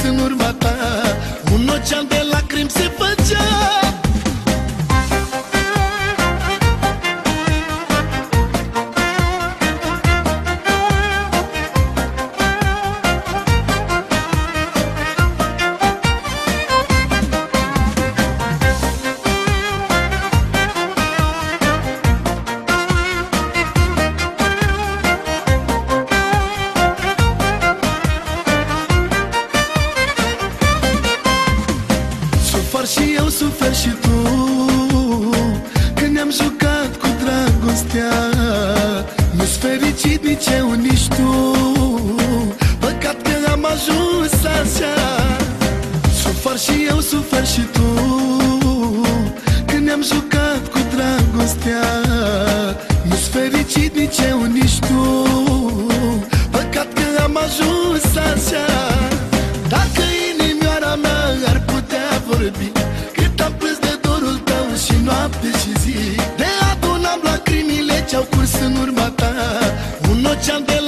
în urma ta. Un ocean de lacrimi se făcea. Sufăr și eu, suferi și tu, când ne-am jucat cu dragostea. Nu-s fericit nici eu, nici tu, păcat că am ajuns așa. Sufăr și eu, suferi și tu, când ne-am jucat cu dragostea. Nu-s fericit nici eu, nici tu, păcat că am ajuns așa. Dacă inimioara mea ar putea vorbi, cât am plâns de dorul tău și noapte și zi. De adunam lacrimile ce-au curs în urma ta. Un ocean de